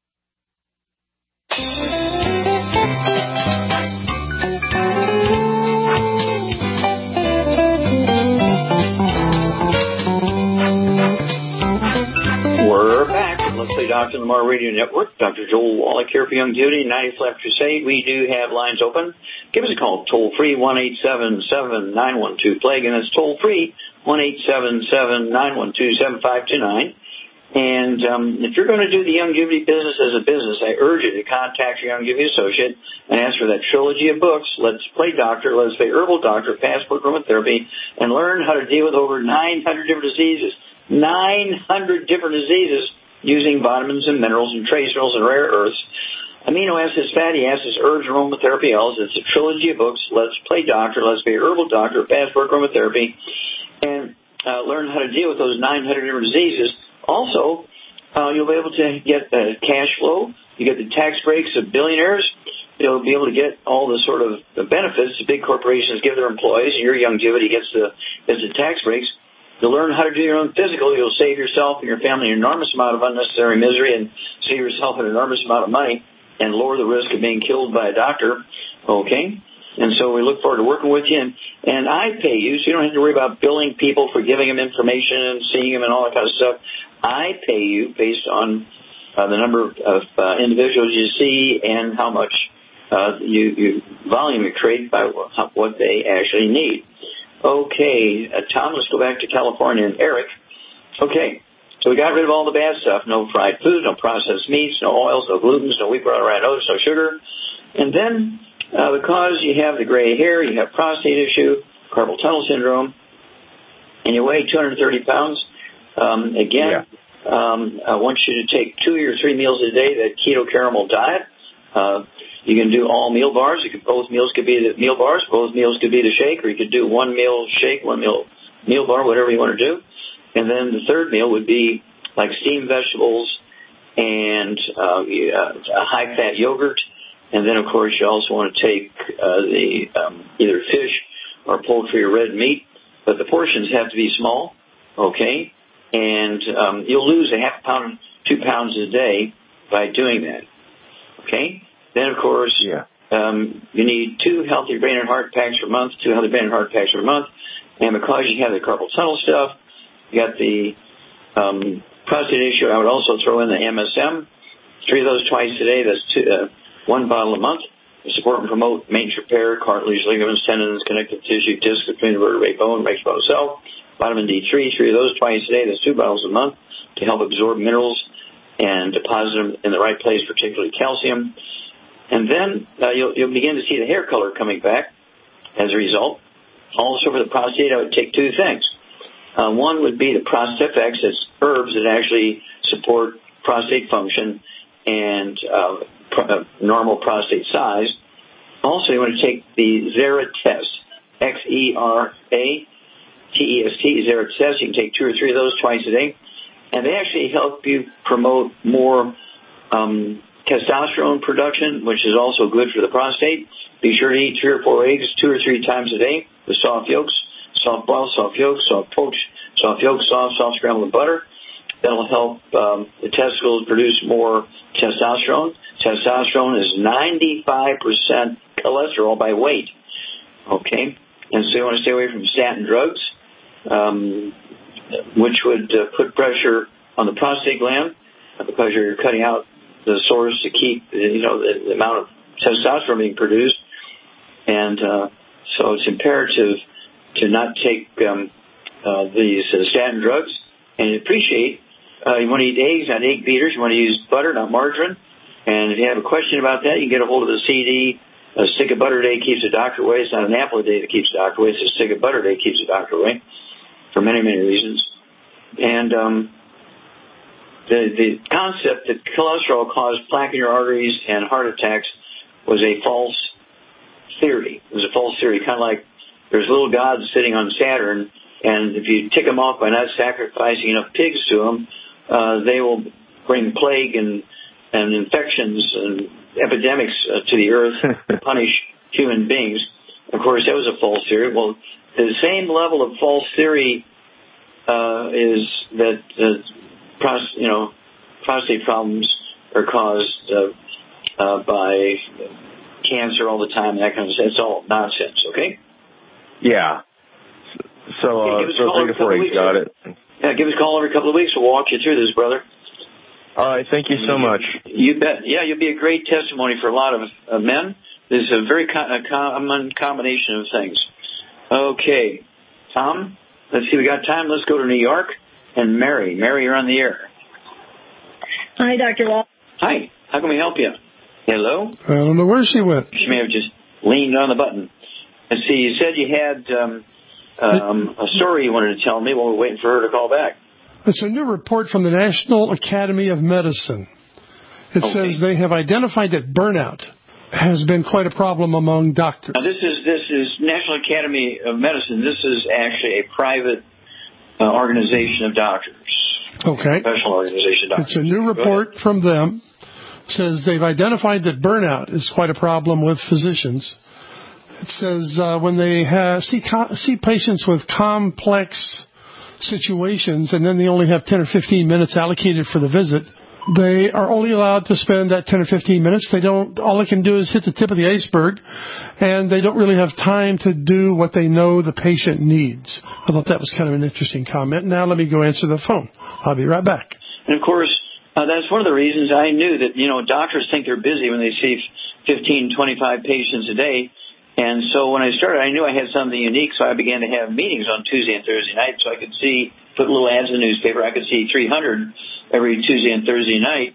C: We're back. Let's Play Doctor Lamar Radio Network. Doctor Joel Wallach here for Young Duty, ninetieth Left Crusade. We do have lines open. Give us a call, toll free, one eight seven seven, nine one two, plague, and it's toll free, one eight seven seven, nine one two, seven five two nine. And um, if you're going to do the Youngevity business as a business, I urge you to contact your Youngevity associate and ask for that trilogy of books, Let's Play Doctor, Let's Play Herbal Doctor, Passport Aromatherapy, and learn how to deal with over nine hundred different diseases. nine hundred different diseases using vitamins and minerals and trace minerals and rare earths, amino acids, fatty acids, herbs, aromatherapy oils. It's a trilogy of books, Let's Play Doctor, Let's Play Herbal Doctor, Passport Aromatherapy, and uh, learn how to deal with those nine hundred different diseases. Also, uh, you'll be able to get uh, cash flow. You get the tax breaks of billionaires. You'll be able to get all the sort of the benefits the big corporations give their employees, and your Youngevity gets the, gets the tax breaks. You'll learn how to do your own physical. You'll save yourself and your family an enormous amount of unnecessary misery and save yourself an enormous amount of money and lower the risk of being killed by a doctor. Okay? And so we look forward to working with you. And, and I pay you, so you don't have to worry about billing people for giving them information and seeing them and all that kind of stuff. I pay you based on uh, the number of uh, individuals you see and how much uh, you, you volume you create by what they actually need. Okay, uh, Tom, let's go back to California and Eric. Okay, so we got rid of all the bad stuff. No fried food, no processed meats, no oils, no glutens, no wheat, bran, oats, no sugar. And then uh, because you have the gray hair, you have prostate issue, carpal tunnel syndrome, and you weigh two hundred thirty pounds, um, again, yeah. um, I want you to take two or three meals a day, that keto caramel diet. Uh, you can do all meal bars. You could, both meals could be the meal bars. Both meals could be the shake, or you could do one meal shake, one meal meal bar, whatever you want to do. And then the third meal would be like steamed vegetables and uh, a high-fat yogurt. And then, of course, you also want to take uh, the um, either fish or poultry or red meat. But the portions have to be small, okay? And um, you'll lose a half pound, two pounds a day by doing that, okay? Then, of course, yeah. um, you need two healthy brain and heart packs per month, two healthy brain and heart packs per month. And because you have the carpal tunnel stuff, you got the um, prostate issue, I would also throw in the M S M. Three of those twice a day. That's two, uh, one bottle a month. To support and promote maintenance repair, cartilage, ligaments, tendons, connective tissue, discs between the vertebrae, bone, makes bone cell. Vitamin D three, three of those twice a day. That's two bottles a month to help absorb minerals and deposit them in the right place, particularly calcium. And then uh, you'll, you'll begin to see the hair color coming back as a result. Also for the prostate, I would take two things. Uh, one would be the Prostefx. It's herbs that actually support prostate function and uh, pro- uh, normal prostate size. Also, you want to take the Xeratest, X E R A T E S T, Xeratest. You can take two or three of those twice a day. And they actually help you promote more um, testosterone production, which is also good for the prostate. Be sure to eat three or four eggs two or three times a day with soft yolks, soft boiled, soft yolks, soft poached, soft yolks, soft, soft scrambled butter. That'll help um, the testicles produce more testosterone. Testosterone is ninety-five percent cholesterol by weight. Okay? And so you want to stay away from statin drugs, um, which would uh, put pressure on the prostate gland because you're cutting out the source to keep, you know, the, the amount of testosterone being produced. And uh, so it's imperative to not take um, uh, these uh, statin drugs. And appreciate, uh, you want to eat eggs, not egg beaters. You want to use butter, not margarine. And if you have a question about that, you can get a hold of the C D. A stick of butter a day keeps the doctor away. It's not an apple a day that keeps the doctor away. It's a stick of butter a day keeps the doctor away for many, many reasons. And um, the, the concept that cholesterol caused plaque in your arteries and heart attacks was a false theory. It was a false theory, kind of like there's little gods sitting on Saturn, and if you tick them off by not sacrificing enough pigs to them, uh, they will bring plague and, and infections and epidemics uh, to the earth to punish human beings. Of course, that was a false theory. Well, the same level of false theory uh, is that uh, pros- you know prostate problems are caused uh, uh, by cancer all the time and that kind of stuff. It's all nonsense. Okay.
N: Yeah. So, uh,
C: okay,
N: so three to four weeks, got it.
C: Yeah, give us a call every couple of weeks. We'll walk you through this, brother.
N: All right, thank you so much.
C: You bet. Yeah, you'll be a great testimony for a lot of uh, men. This is a very co- a common combination of things. Okay, Tom, let's see, we got time. Let's go to New York. And Mary. Mary, you're on the air.
P: Hi, Doctor Wall.
C: Hi. How can we help you? Hello?
H: I don't know where she went.
C: She may have just leaned on the button. And see, you said you had um, um, a story you wanted to tell me while we're waiting for her to call back.
H: It's a new report from the National Academy of Medicine. It okay. says they have identified that burnout has been quite a problem among doctors.
C: Now, this is this is National Academy of Medicine. This is actually a private uh, organization of doctors.
H: Okay.
C: Professional organization of doctors.
H: It's a new report from them. It says they've identified that burnout is quite a problem with physicians. It says uh, when they have, see, co- see patients with complex situations and then they only have ten or fifteen minutes allocated for the visit, they are only allowed to spend that ten or fifteen minutes. They don't, all they can do is hit the tip of the iceberg, and they don't really have time to do what they know the patient needs. I thought that was kind of an interesting comment. Now let me go answer the phone. I'll be right back.
C: And of course, uh, that's one of the reasons I knew that, you know, doctors think they're busy when they see fifteen, twenty-five patients a day. And so when I started, I knew I had something unique, so I began to have meetings on Tuesday and Thursday night so I could see, put little ads in the newspaper. I could see three hundred every Tuesday and Thursday night.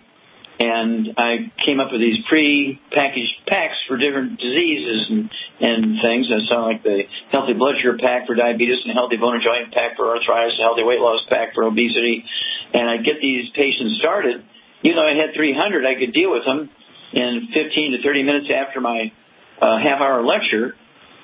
C: And I came up with these pre-packaged packs for different diseases and, and things. And so like the healthy blood sugar pack for diabetes and healthy bone and joint pack for arthritis, a healthy weight loss pack for obesity. And I'd get these patients started. Even though I had three hundred, I could deal with them in fifteen to thirty minutes after my uh, half-hour lecture.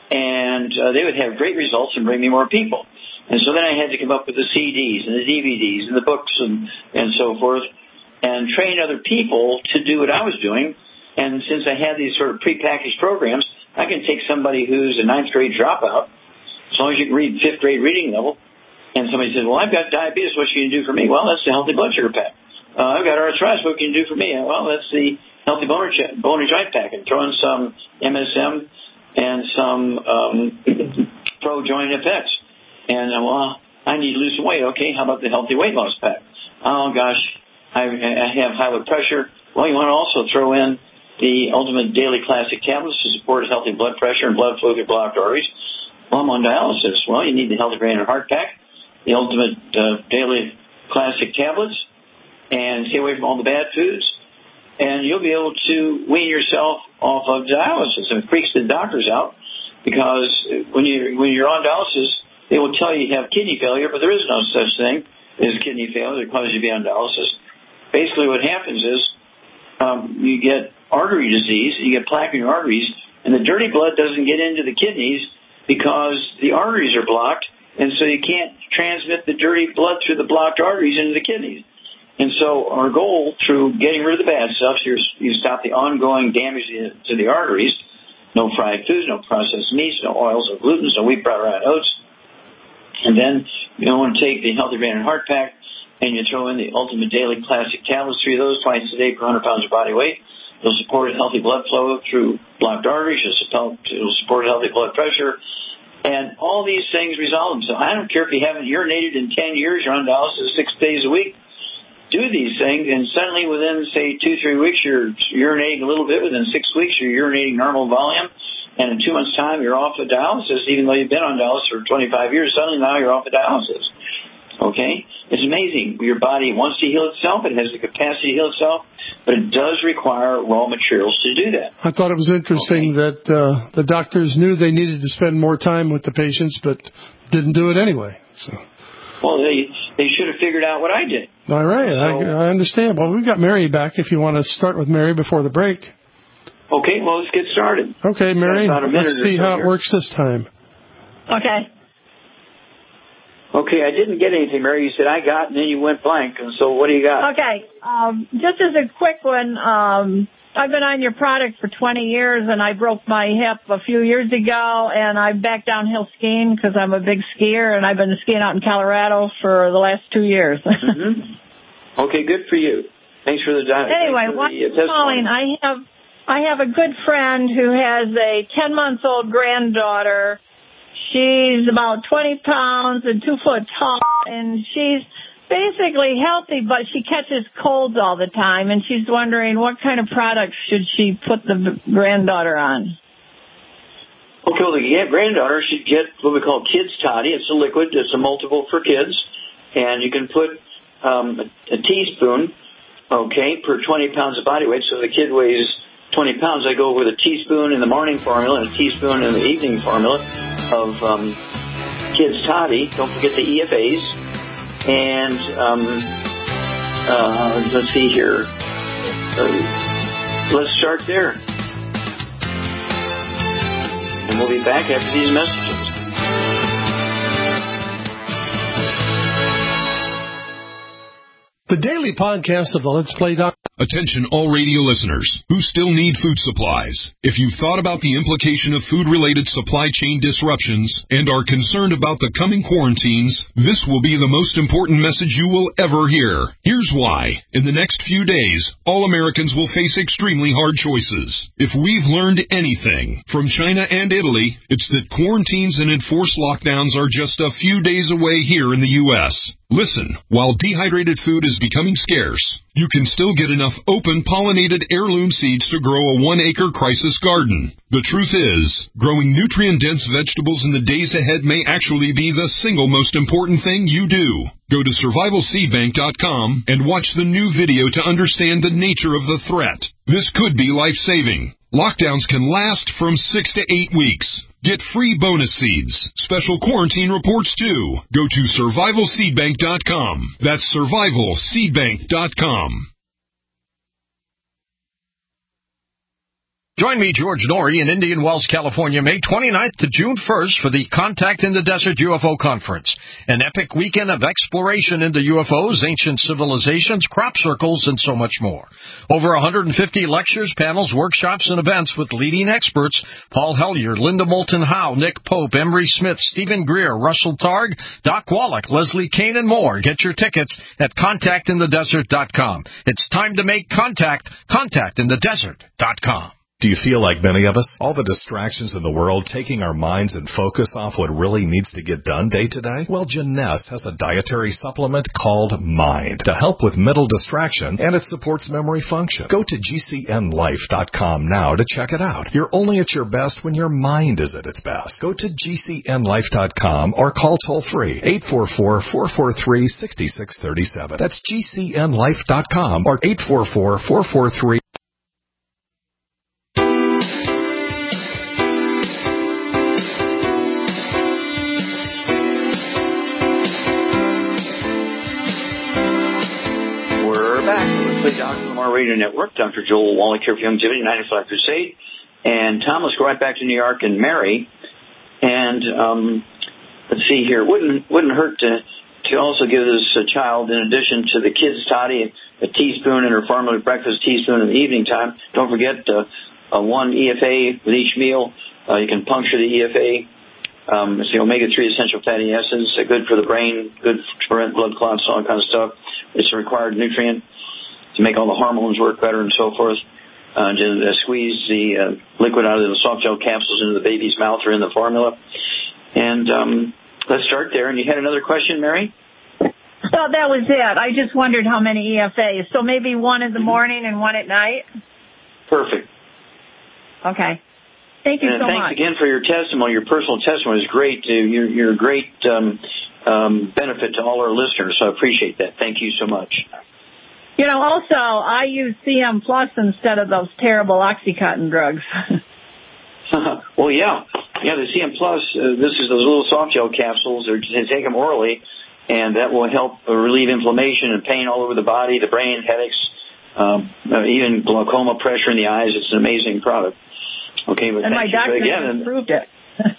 C: And uh, they would have great results and bring me more people. And so then I had to come up with the C Ds and the D V Ds and the books and, and so forth and train other people to do what I was doing. And since I had these sort of prepackaged programs, I can take somebody who's a ninth grade dropout, as long as you can read fifth grade reading level, and somebody says, well, I've got diabetes, what can you do for me? Well, that's the healthy blood sugar pack. Uh, I've got arthritis, what can you do for me? Well, that's the healthy bone and, bone and joint pack, and throw in some M S M and some um, pro joint effects. And, uh, well, I need to lose some weight. Okay, how about the healthy weight loss pack? Oh, gosh, I, I have high blood pressure. Well, you want to also throw in the Ultimate Daily Classic tablets to support healthy blood pressure and blood flow through blocked arteries. Well, I'm on dialysis. Well, you need the Healthy Brain and Heart pack, the Ultimate uh, Daily Classic tablets, and stay away from all the bad foods. And you'll be able to wean yourself off of dialysis. And it freaks the doctors out because when you're, when you're on dialysis, they will tell you you have kidney failure, but there is no such thing as kidney failure that causes you to be on dialysis. Basically what happens is um, you get artery disease, you get plaque in your arteries, and the dirty blood doesn't get into the kidneys because the arteries are blocked, and so you can't transmit the dirty blood through the blocked arteries into the kidneys. And so our goal through getting rid of the bad stuff, you you stop the ongoing damage to the arteries, no fried foods, no processed meats, no oils, no gluten, no wheat, bran, rye, oats. And then you want to take the Healthy Brain and Heart pack, and you throw in the Ultimate Daily Classic tablets, three of those twice a day per one hundred pounds of body weight. It'll support healthy blood flow through blocked arteries. It'll support healthy blood pressure. And all these things resolve themselves. I don't care if you haven't urinated in ten years, you're on dialysis six days a week. Do these things, and suddenly within, say, two, three weeks, you're urinating a little bit. Within six weeks, you're urinating normal volume. And in two months' time, you're off of dialysis, even though you've been on dialysis for twenty-five years. Suddenly now you're off of dialysis. Okay? It's amazing. Your body wants to heal itself. It has the capacity to heal itself, but it does require raw materials to do that.
H: I thought it was interesting okay. that uh, the doctors knew they needed to spend more time with the patients, but didn't do it anyway. So.
C: Well, they they should have figured out what I did.
H: All right. So, I, I understand. Well, we've got Mary back if you want to start with Mary before the break.
C: Okay, well, let's get started.
H: Okay, Mary, let's see how it works this time.
P: Okay.
C: Okay, I didn't get anything, Mary. You said I got, and then you went blank. And so what do you got?
P: Okay, um, just as a quick one, um, I've been on your product for twenty years, and I broke my hip a few years ago, and I'm back downhill skiing because I'm a big skier, and I've been skiing out in Colorado for the last two years.
C: mm-hmm. Okay, good for you. Thanks for the di-
P: Anyway, what I'm calling, I have... I have a good friend who has a ten-month-old granddaughter. She's about twenty pounds and two foot tall, and she's basically healthy, but she catches colds all the time, and she's wondering what kind of products should she put the granddaughter on.
C: Okay, well, the granddaughter should get what we call Kids Toddy. It's a liquid. It's a multiple for kids, and you can put um, a, a teaspoon okay, per twenty pounds of body weight. So the kid weighs twenty pounds. I go with a teaspoon in the morning formula and a teaspoon in the evening formula of um, Kids Toddy. Don't forget the E F As. And um, uh, let's see here. Uh, let's start there. And we'll be back after these messages.
H: The daily podcast of the Let's Play Doc.
D: Attention all radio listeners who still need food supplies. If you've thought about the implication of food-related supply chain disruptions and are concerned about the coming quarantines, this will be the most important message you will ever hear. Here's why. In the next few days, all Americans will face extremely hard choices. If we've learned anything from China and Italy, it's that quarantines and enforced lockdowns are just a few days away here in the U S Listen, while dehydrated food is becoming scarce, you can still get enough open pollinated heirloom seeds to grow a one-acre crisis garden. The truth is, growing nutrient-dense vegetables in the days ahead may actually be the single most important thing you do. Go to survival seed bank dot com and watch the new video to understand the nature of the threat. This could be life-saving. Lockdowns can last from six to eight weeks. Get free bonus seeds, special quarantine reports too. Go to survival seed bank dot com. That's survival seed bank dot com.
G: Join me, George Norrie, in Indian Wells, California, May twenty-ninth to June first for the Contact in the Desert U F O Conference, an epic weekend of exploration into U F Os, ancient civilizations, crop circles, and so much more. Over one hundred fifty lectures, panels, workshops, and events with leading experts: Paul Hellyer, Linda Moulton Howe, Nick Pope, Emery Smith, Stephen Greer, Russell Targ, Doc Wallach, Leslie Kane, and more. Get your tickets at contact in the desert dot com. It's time to make contact. contact in the desert dot com.
A: Do you feel like many of us? All the distractions in the world taking our minds and focus off what really needs to get done day to day? Well, Jeunesse has a dietary supplement called Mind to help with mental distraction, and it supports memory function. Go to G C N life dot com now to check it out. You're only at your best when your mind is at its best. Go to G C N life dot com or call toll-free eight four four, four four three, six six three seven. That's G C N life dot com or eight four four, four four three.
C: Doctor Lamar Radio Network, Doctor Joel Wallach here for Youngevity, ninety-five Crusade. And Tom, let's go right back to New York and Mary. And um, let's see here. Wouldn't wouldn't hurt to to also give this a child, in addition to the Kids Toddy, a teaspoon in her formula breakfast, teaspoon in the evening time. Don't forget uh, uh, one E F A with each meal. Uh, you can puncture the E F A. Um, it's the omega three essential fatty acids, uh, good for the brain, good to prevent blood clots, all that kind of stuff. It's a required nutrient to make all the hormones work better and so forth. Uh, to uh, squeeze the uh, liquid out of the soft gel capsules into the baby's mouth or in the formula. And um, let's start there. And you had another question, Mary?
P: So that was it. I just wondered how many E F As. So maybe one in the morning and one at night?
C: Perfect.
P: Okay. Thank you
C: and
P: so
C: thanks
P: much.
C: again for your testimony. Your personal testimony is great. You're, you're a great um, um, benefit to all our listeners, so I appreciate that. Thank you so much.
P: You know, also, I use C M Plus instead of those terrible OxyContin drugs.
C: Well, yeah. Yeah, the C M Plus, uh, this is those little soft gel capsules. They're, they take them orally, and that will help uh, relieve inflammation and pain all over the body, the brain, headaches, um, uh, even glaucoma, pressure in the eyes. It's an amazing product. Okay, but
P: and my doctor
C: again,
P: approved it.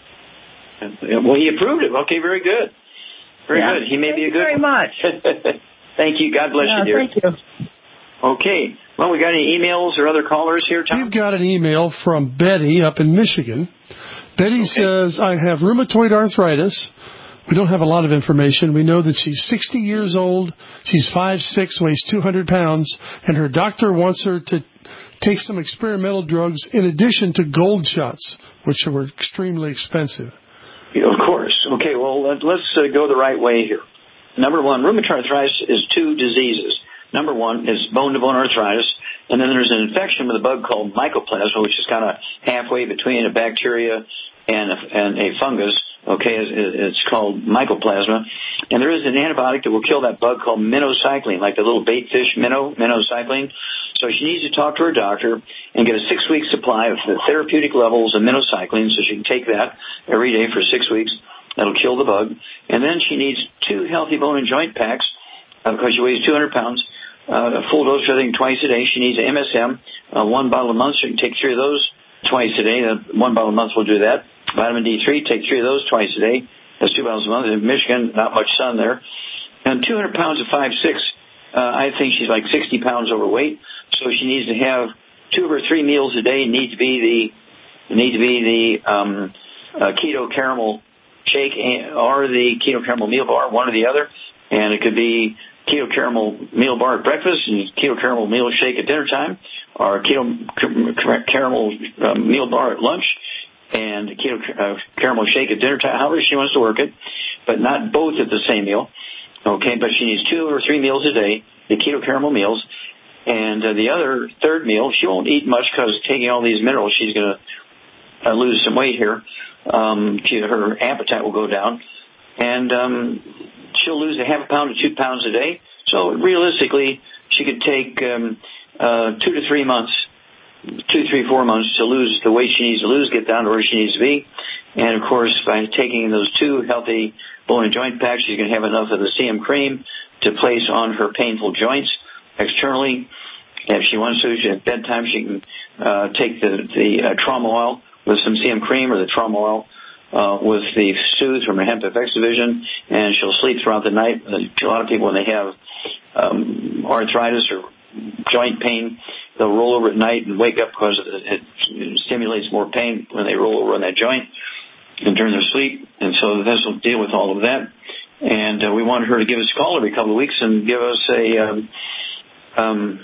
C: Well, he approved it. Okay, very good. Very
P: yeah.
C: good. He may
P: Thank
C: be a
P: you
C: good
P: very
C: one.
P: much.
C: Thank you. God bless
P: yeah,
C: you, dear.
P: Thank you.
C: Okay. Well, we got any emails or other callers here, Tom?
H: We've got an email from Betty up in Michigan. Betty
C: okay.
H: says, I have rheumatoid arthritis. We don't have a lot of information. We know that she's sixty years old. She's five foot six, weighs two hundred pounds, and her doctor wants her to take some experimental drugs in addition to gold shots, which are extremely expensive.
C: Yeah, of course. Okay, well, let's uh, go the right way here. Number one, rheumatoid arthritis is two diseases. Number one is bone-to-bone arthritis, and then there's an infection with a bug called mycoplasma, which is kind of halfway between a bacteria and a, and a fungus. Okay, it's called mycoplasma. And there is an antibiotic that will kill that bug called minocycline, like the little bait fish minnow, minocycline. So she needs to talk to her doctor and get a six-week supply of the therapeutic levels of minocycline, so she can take that every day for six weeks. That'll kill the bug. And then she needs two healthy bone and joint packs uh, because she weighs two hundred pounds, uh, a full dose of everything twice a day. She needs an M S M, uh, one bottle a month, so she can take three of those twice a day. Uh, one bottle a month will do that. Vitamin D three, take three of those twice a day. That's two bottles a month. In Michigan, not much sun there. And two hundred pounds of five six, uh, I think she's like sixty pounds overweight. So she needs to have two or three meals a day. Need to be the need to be the um, uh, keto caramel shake or the keto caramel meal bar, one or the other. And it could be keto caramel meal bar at breakfast and keto caramel meal shake at dinner time, or keto caramel uh, meal bar at lunch and keto uh, caramel shake at dinner time. However she wants to work it, but not both at the same meal. Okay, but she needs two or three meals a day, the keto caramel meals. And uh, the other third meal, she won't eat much because taking all these minerals, she's going to uh, lose some weight here. Um, she, her appetite will go down. And um, she'll lose a half a pound to two pounds a day. So realistically, she could take um, uh, two to three months, two, three, four months to lose the weight she needs to lose, get down to where she needs to be. And, of course, by taking those two healthy bone and joint packs, she's going to have enough of the C M cream to place on her painful joints externally. If she wants to, she, at bedtime, she can uh, take the, the uh, trauma oil with some C M cream or the trauma oil uh, with the Soothe from her Hemp F X division, and she'll sleep throughout the night. A lot of people, when they have um, arthritis or joint pain, they'll roll over at night and wake up because it, it stimulates more pain when they roll over on that joint and during their sleep. And so this will deal with all of that. And uh, we wanted her to give us a call every couple of weeks and give us a um, um,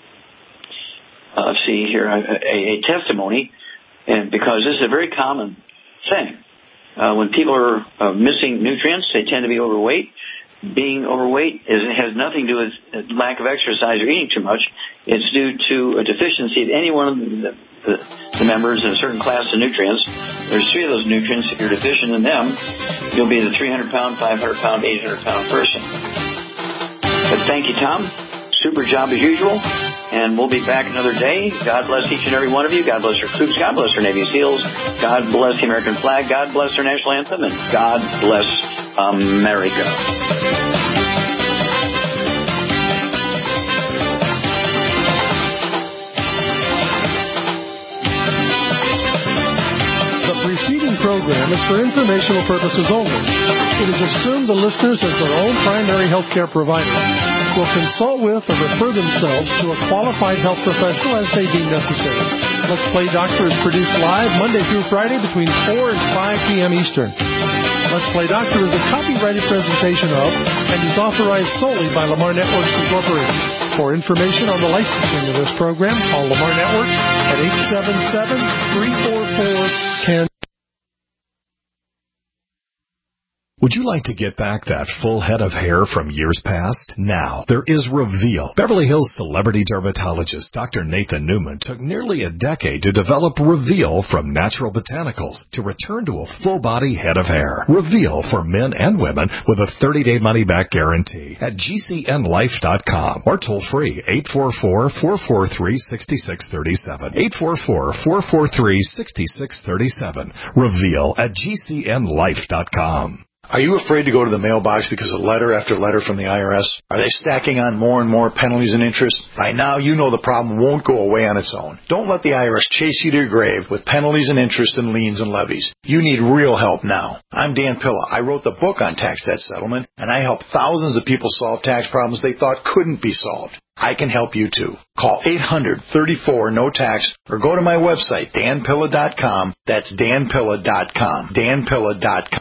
C: uh, let's see here, a, a, a testimony, and because this is a very common thing. Uh, when people are uh, missing nutrients, they tend to be overweight. Being overweight is, has nothing to do with lack of exercise or eating too much. It's due to a deficiency of any one of the, the, the members in a certain class of nutrients. There's three of those nutrients. If you're deficient in them, you'll be the three hundred pound, five hundred pound, eight hundred pound person. But thank you, Tom. Super job as usual. And we'll be back another day. God bless each and every one of you. God bless our troops. God bless our Navy SEALs. God bless the American flag. God bless our national anthem. And God bless America.
H: The preceding program is for informational purposes only. It is assumed the listeners, as their own primary health care provider, will consult with or refer themselves to a qualified health professional as they deem necessary. Let's Play Doctor is produced live Monday through Friday between four and five p.m. Eastern. Let's Play Doctor is a copyrighted presentation of and is authorized solely by Lamar Networks Incorporated. For information on the licensing of this program, call Lamar Networks at eight seven seven, three four four, one zero.
A: Would you like to get back that full head of hair from years past? Now, there is Reveal. Beverly Hills celebrity dermatologist Doctor Nathan Newman took nearly a decade to develop Reveal from natural botanicals to return to a full-body head of hair. Reveal for men and women with a thirty-day money-back guarantee at G C N life dot com or toll-free eight four four, four four three, six six three seven. eight four four, four four three, six six three seven. Reveal at G C N life dot com.
Q: Are you afraid to go to the mailbox because of letter after letter from the I R S? Are they stacking on more and more penalties and interest? By now, you know the problem won't go away on its own. Don't let the I R S chase you to your grave with penalties and interest and liens and levies. You need real help now. I'm Dan Pilla. I wrote the book on tax debt settlement, and I help thousands of people solve tax problems they thought couldn't be solved. I can help you too. Call eight hundred, thirty-four, no tax or go to my website, dan pilla dot com. That's dan pilla dot com. dan pilla dot com.